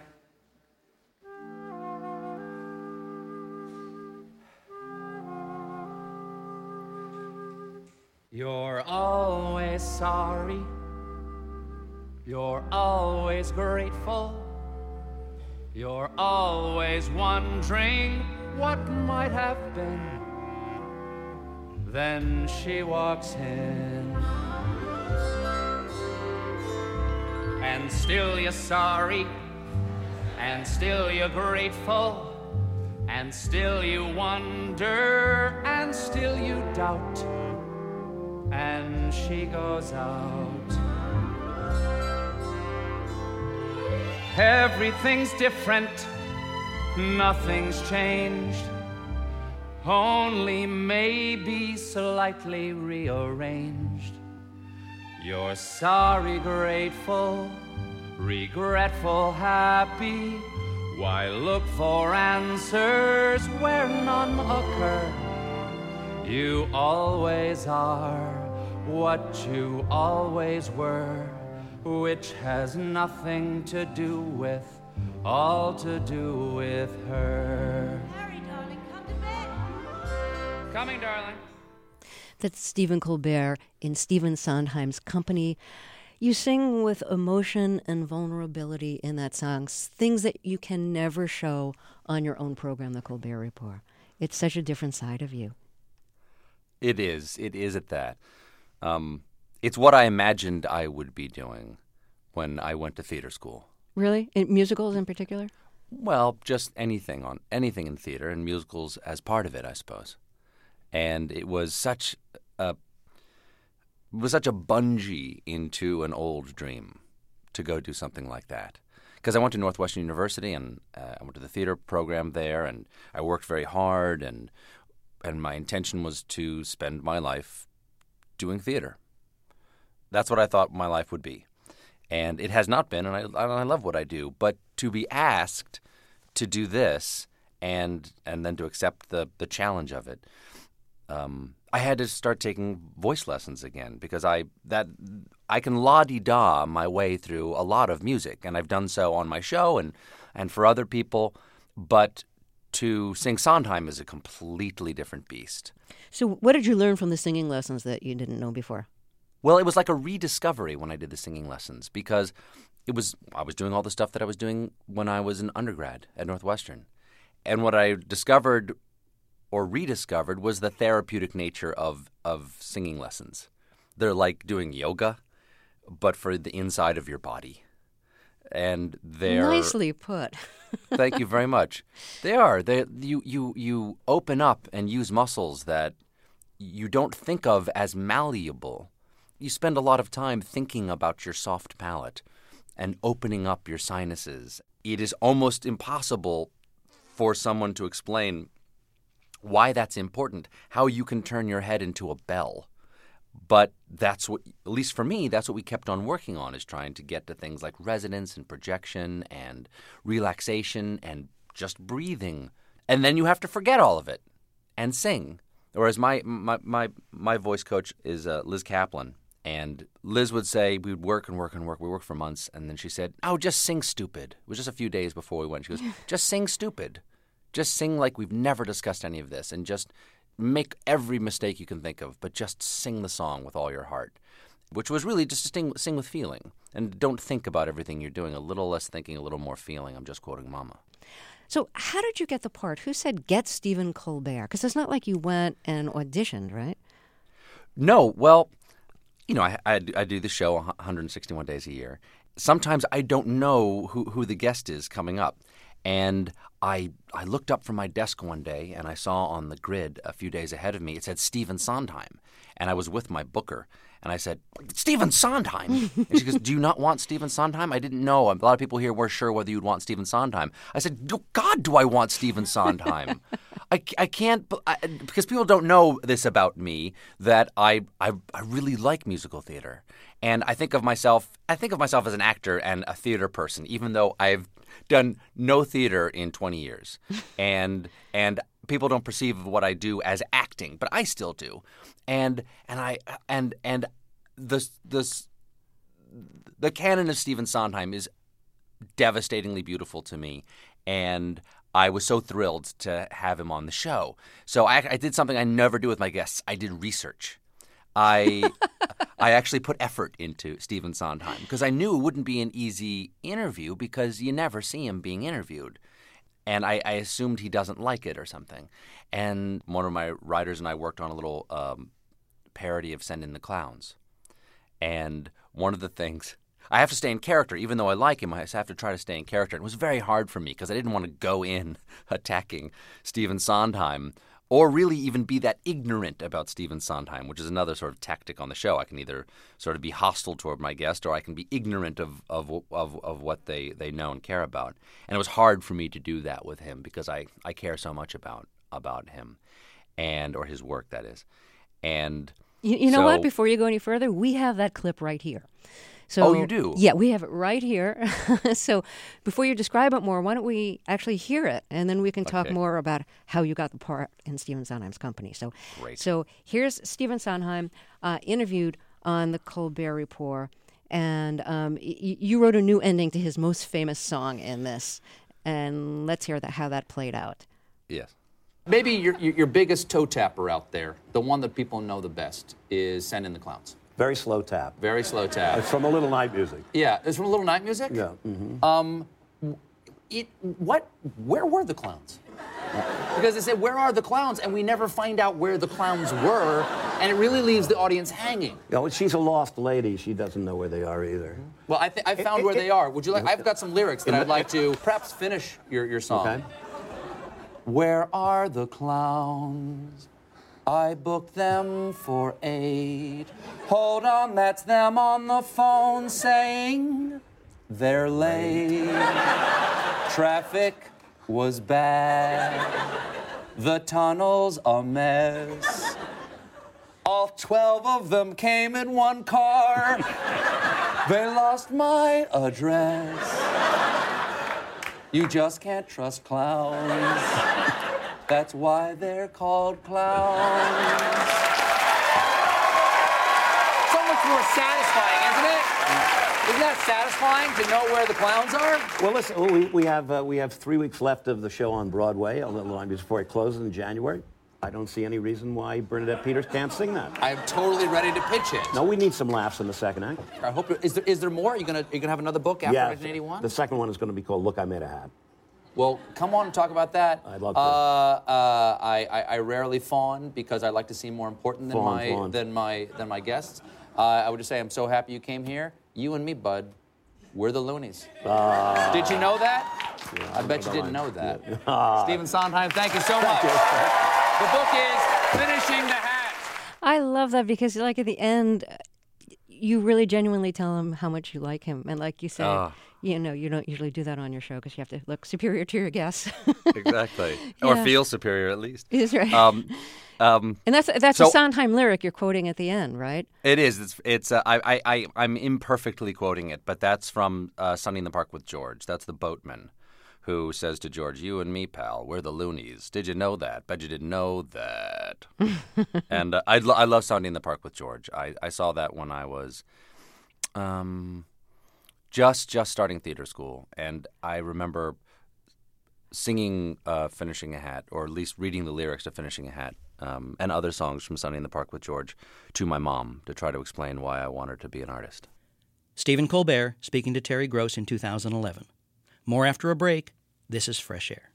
You're always sorry. You're always grateful. You're always wondering what might have been. Then she walks in, and still you're sorry, and still you're grateful, and still you wonder, and still you doubt, and she goes out. Everything's different, nothing's changed, only maybe slightly rearranged. You're sorry, grateful, regretful, happy. Why look for answers where none occur? You always are what you always were, which has nothing to do with, all to do with her. Coming, darling. That's Stephen Colbert in Stephen Sondheim's Company. You sing with emotion and vulnerability in that song, things that you can never show on your own program, The Colbert Report. It's such a different side of you. It is. It is at that. It's what I imagined I would be doing when I went to theater school. Really? In musicals in particular? Well, just anything in theater, and musicals as part of it, I suppose. And it was such a bungee into an old dream to go do something like that. Because I went to Northwestern University, and I went to the theater program there, and I worked very hard, and my intention was to spend my life doing theater. That's what I thought my life would be. And it has not been, and I love what I do. But to be asked to do this and then to accept the challenge of it, I had to start taking voice lessons again, because I can la-di-da my way through a lot of music, and I've done so on my show and for other people, but to sing Sondheim is a completely different beast. So what did you learn from the singing lessons that you didn't know before? Well, it was like a rediscovery when I did the singing lessons, because I was doing all the stuff that I was doing when I was an undergrad at Northwestern. And what I discovered or rediscovered was the therapeutic nature of singing lessons. They're like doing yoga, but for the inside of your body. And they're nicely put. Thank you very much. They are. You open up and use muscles that you don't think of as malleable. You spend a lot of time thinking about your soft palate and opening up your sinuses. It is almost impossible for someone to explain why that's important, how you can turn your head into a bell. But that's what, at least for me, that's what we kept on working on, is trying to get to things like resonance and projection and relaxation and just breathing. And then you have to forget all of it and sing. Or as my voice coach is Liz Kaplan, And Liz would say, we would work and work and work. We worked for months. And then she said, oh, just sing stupid. It was just a few days before we went. She goes, just sing stupid. Just sing like we've never discussed any of this. And just make every mistake you can think of. But just sing the song with all your heart. Which was really just to sing with feeling. And don't think about everything you're doing. A little less thinking, a little more feeling. I'm just quoting Mama. So how did you get the part? Who said, get Stephen Colbert? Because it's not like you went and auditioned, right? No. Well, you know, I do the show 161 days a year. Sometimes I don't know who the guest is coming up. And I looked up from my desk one day, and I saw on the grid a few days ahead of me, it said Stephen Sondheim. And I was with my booker, and I said, Stephen Sondheim? And she goes, do you not want Stephen Sondheim? I didn't know. A lot of people here weren't sure whether you'd want Stephen Sondheim. I said, God, do I want Stephen Sondheim? I can't, because people don't know this about me, that I really like musical theater. And I think of myself as an actor and a theater person, even though I've done no theater in 20 years. And people don't perceive what I do as acting, but I still do. And the canon of Stephen Sondheim is devastatingly beautiful to me. And I was so thrilled to have him on the show. So I did something I never do with my guests. I did research. I actually put effort into Stephen Sondheim because I knew it wouldn't be an easy interview because you never see him being interviewed. And I assumed he doesn't like it or something. And one of my writers and I worked on a little parody of Send in the Clowns. And one of the things – I have to stay in character. Even though I like him, I have to try to stay in character. It was very hard for me because I didn't want to go in attacking Stephen Sondheim or really even be that ignorant about Stephen Sondheim, which is another sort of tactic on the show. I can either sort of be hostile toward my guest or I can be ignorant of what they know and care about. And it was hard for me to do that with him because I care so much about him or his work, that is. And you know what? Before you go any further, we have that clip right here. So, oh, you do? Yeah, we have it right here. So before you describe it more, why don't we actually hear it, and then we can talk more about how you got the part in Stephen Sondheim's company. So, Great. So here's Stephen Sondheim interviewed on the Colbert Report, and you wrote a new ending to his most famous song in this, and let's hear how that played out. Yes. Maybe your biggest toe tapper out there, the one that people know the best, is Send in the Clowns. Very slow tap. Very slow tap. It's from A Little Night Music. Yeah, it's from A Little Night Music? Yeah. Mm-hmm. Where were the clowns? Because they said, where are the clowns? And we never find out where the clowns were, and it really leaves the audience hanging. You know, she's a lost lady. She doesn't know where they are either. Well, I found where they are. Would you like? I've got some lyrics that I'd like to perhaps finish your song. Okay. Where are the clowns? I booked them for 8. Hold on, that's them on the phone saying they're late. Traffic was bad. The tunnel's a mess. All 12 of them came in one car. They lost my address. You just can't trust clowns. That's why they're called clowns. So much more satisfying, isn't it? Isn't that satisfying to know where the clowns are? Well, listen, we have 3 weeks left of the show on Broadway, a little time before it closes in January. I don't see any reason why Bernadette Peters can't sing that. I'm totally ready to pitch it. No, we need some laughs in the second act. I hope. Is there more? Are you gonna have another book after 1981? The second one is going to be called Look, I Made a Hat. Well, come on and talk about that. I'd love to. I rarely fawn because I like to seem more important than my guests. I would just say I'm so happy you came here. You and me, bud, we're the Loonies. Did you know that? Yeah, I bet you didn't know that. Yeah. Stephen Sondheim, thank you so much. The book is Finishing the Hat. I love that because, like, at the end, you really genuinely tell him how much you like him. And like you say, you know, you don't usually do that on your show because you have to look superior to your guests. Exactly. Or feel superior, at least. Is right. And that's a Sondheim lyric you're quoting at the end, right? It is. I'm imperfectly quoting it, but that's from Sunny in the Park with George. That's the boatman who says to George, "You and me, pal, we're the Loonies. Did you know that? Bet you didn't know that." And I love Sunday in the Park with George. I saw that when I was just starting theater school, and I remember singing Finishing a Hat, or at least reading the lyrics to Finishing a Hat, and other songs from Sunday in the Park with George to my mom to try to explain why I wanted to be an artist. Stephen Colbert speaking to Terry Gross in 2011. More after a break. This is Fresh Air.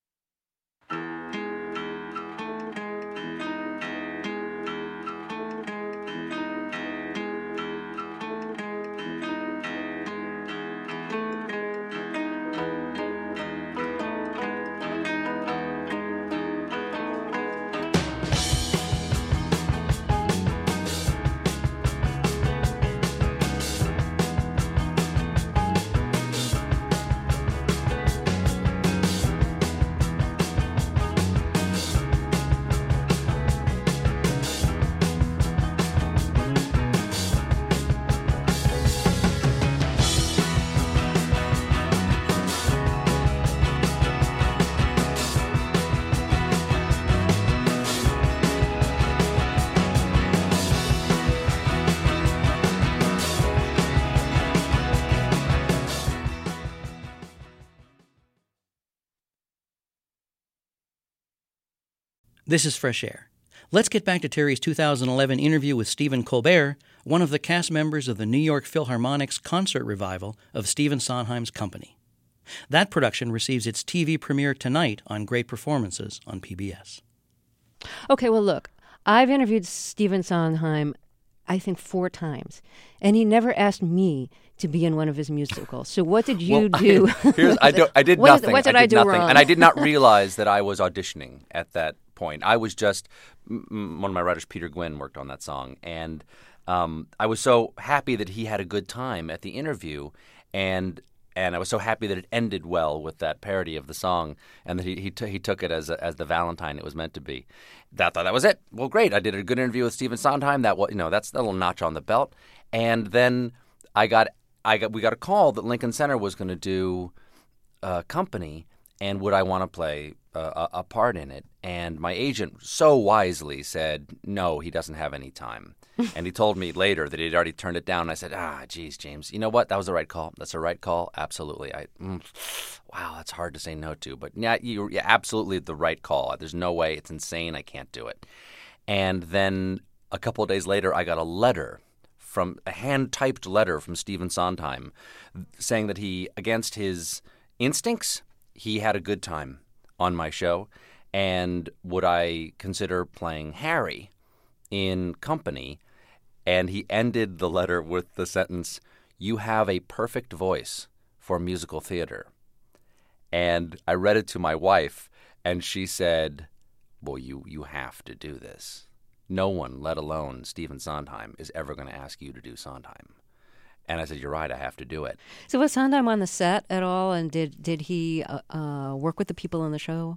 This is Fresh Air. Let's get back to Terry's 2011 interview with Stephen Colbert, one of the cast members of the New York Philharmonic's concert revival of Stephen Sondheim's Company. That production receives its TV premiere tonight on Great Performances on PBS. Okay, well, look, I've interviewed Stephen Sondheim, I think 4 times, and he never asked me to be in one of his musicals. So what did you do? I did nothing. What did I do wrong? And I did not realize that I was auditioning at that point. I was just, one of my writers, Peter Gwynn, worked on that song. And I was so happy that he had a good time at the interview. And I was so happy that it ended well with that parody of the song, and that he took it as the Valentine it was meant to be. Thought that was it. Well, great. I did a good interview with Stephen Sondheim. That's a little notch on the belt. And then we got a call that Lincoln Center was going to do Company, and would I want to play a part in it? And my agent so wisely said, no, he doesn't have any time. And he told me later that he'd already turned it down. And I said, geez, James, you know what? That was the right call. That's the right call. Absolutely. Wow, that's hard to say no to. But yeah, you're absolutely the right call. There's no way. It's insane. I can't do it. And then a couple of days later, I got a hand-typed letter from Stephen Sondheim saying that he, against his instincts, he had a good time on my show, and would I consider playing Harry in Company? And he ended the letter with the sentence, "You have a perfect voice for musical theater." And I read it to my wife, and she said, well, you have to do this. No one, let alone Stephen Sondheim, is ever going to ask you to do Sondheim. And I said, you're right, I have to do it. So was Sondheim on the set at all, and did he work with the people on the show?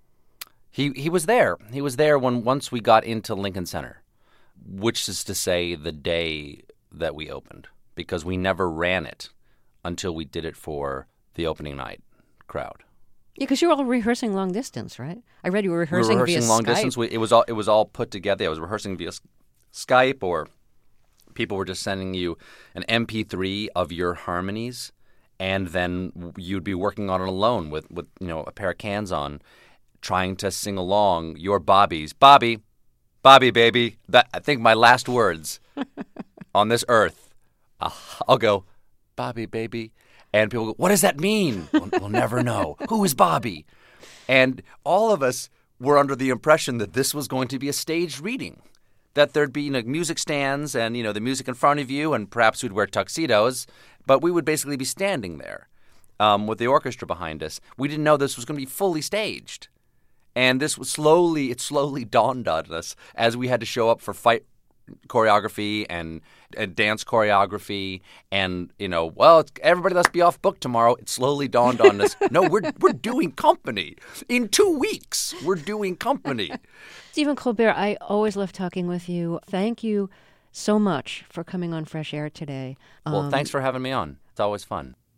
He was there. He was there once we got into Lincoln Center, which is to say the day that we opened, because we never ran it until we did it for the opening night crowd. Yeah, because you were all rehearsing long distance, right? I read you were rehearsing via long Skype. Distance. It was all put together. I was rehearsing via Skype, or people were just sending you an MP3 of your harmonies, and then you'd be working on it alone with a pair of cans on, trying to sing along your Bobby's. Bobby, baby. I think my last words on this earth, I'll go, Bobby, baby. And people go, what does that mean? We'll never know. Who is Bobby? And all of us were under the impression that this was going to be a staged reading, that there'd be music stands and the music in front of you, and perhaps we'd wear tuxedos, but we would basically be standing there with the orchestra behind us. We didn't know this was going to be fully staged. And it slowly dawned on us as we had to show up for fight choreography and dance choreography, and everybody let's be off book tomorrow. It slowly dawned on us, no, we're doing Company in 2 weeks. We're doing Company. Stephen Colbert, I always love talking with you. Thank you so much for coming on Fresh Air today. Well, thanks for having me on. It's always fun.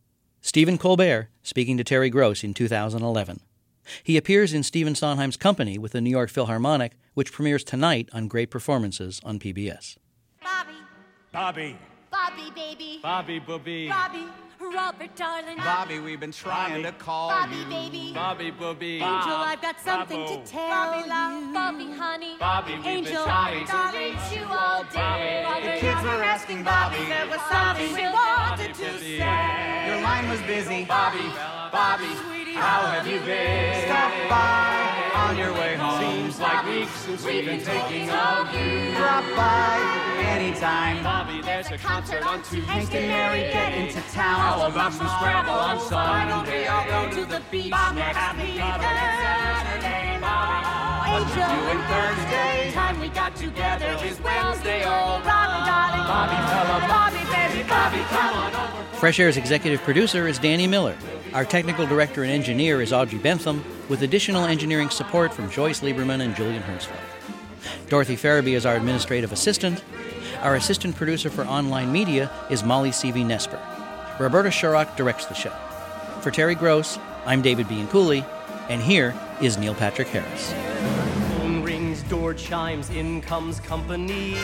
Stephen Colbert speaking to Terry Gross in 2011. He appears in Stephen Sondheim's Company with the New York Philharmonic, which premieres tonight on Great Performances on PBS. Bobby. Bobby. Bobby, baby. Bobby, booby. Bobby. Robert, darling. Bobby, we've been trying to call Bobby, you. baby. Bobby, booby. Angel, I've got something to tell Bobby, love. you. Bobby, honey. Bobby, we've been Angel, trying to darling, reach you all day. The kids were asking Bobby. There was something we wanted to say. Your line was busy. Bobby, Bobby, Sweetie, how have you been? Stop by on your way home. Seems like weeks since we've been thinking of you. Drop by anytime. Bobby, there's a concert on Tuesday. Hank and Mary get into town. How about some scramble on Sunday? Why don't we all go to the beach next week? Saturday, Bobby. Angel, doing Thursday? time we got together is Wednesday. Oh, Bobby, darling. Bobby, fella. Bobby, baby. Bobby, come on over. Fresh Air's executive producer is Danny Miller. Our technical director and engineer is Audrey Bentham, with additional engineering support from Joyce Lieberman and Julian Hertzfeld. Dorothy Farabee is our administrative assistant. Our assistant producer for online media is Molly C.V. Nesper. Roberta Sharrock directs the show. For Terry Gross, I'm David Bianculli, and here is Neil Patrick Harris. Phone rings, door chimes, in comes company.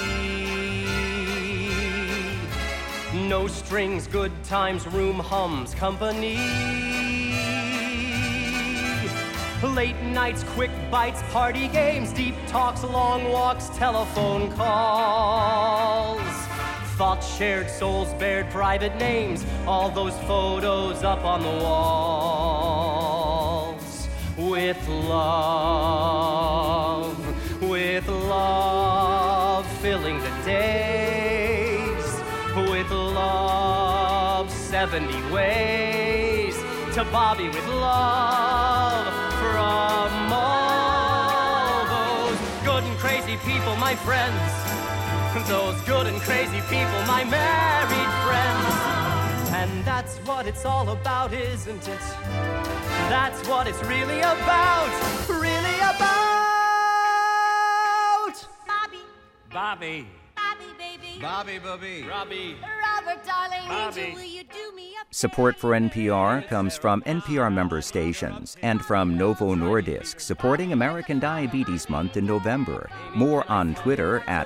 No strings, good times, room hums, company. Late nights, quick bites, party games, deep talks, long walks, telephone calls. Thoughts shared, souls bared, private names, all those photos up on the walls. With love filling the days. With love, 70 ways to Bobby with love from all those good and crazy people, my friends. Those good and crazy people, my married friends. And that's what it's all about, isn't it? That's what it's really about, really about. Bobby. Bobby. Bobby, baby. Bobby, booby. Robbie. Robert, darling. Bobby. Angel, will you do me up? Support for NPR comes from NPR member stations and from Novo Nordisk, supporting American Diabetes Month in November. More on Twitter at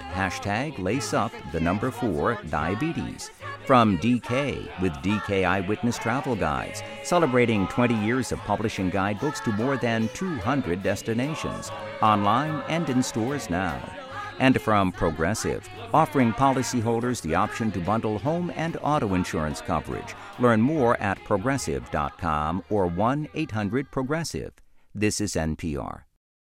#LaceUp4Diabetes. From DK with DK Eyewitness Travel Guides, celebrating 20 years of publishing guidebooks to more than 200 destinations, online and in stores now. And from Progressive, offering policyholders the option to bundle home and auto insurance coverage. Learn more at progressive.com or 1-800-PROGRESSIVE. This is NPR.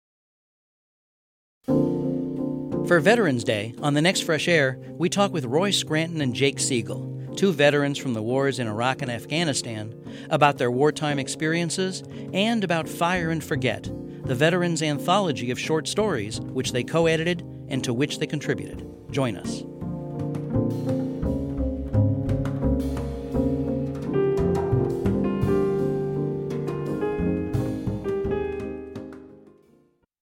For Veterans Day, on the next Fresh Air, we talk with Roy Scranton and Jake Siegel, two veterans from the wars in Iraq and Afghanistan, about their wartime experiences and about Fire and Forget, the Veterans Anthology of short stories which they co-edited and to which they contributed. Join us.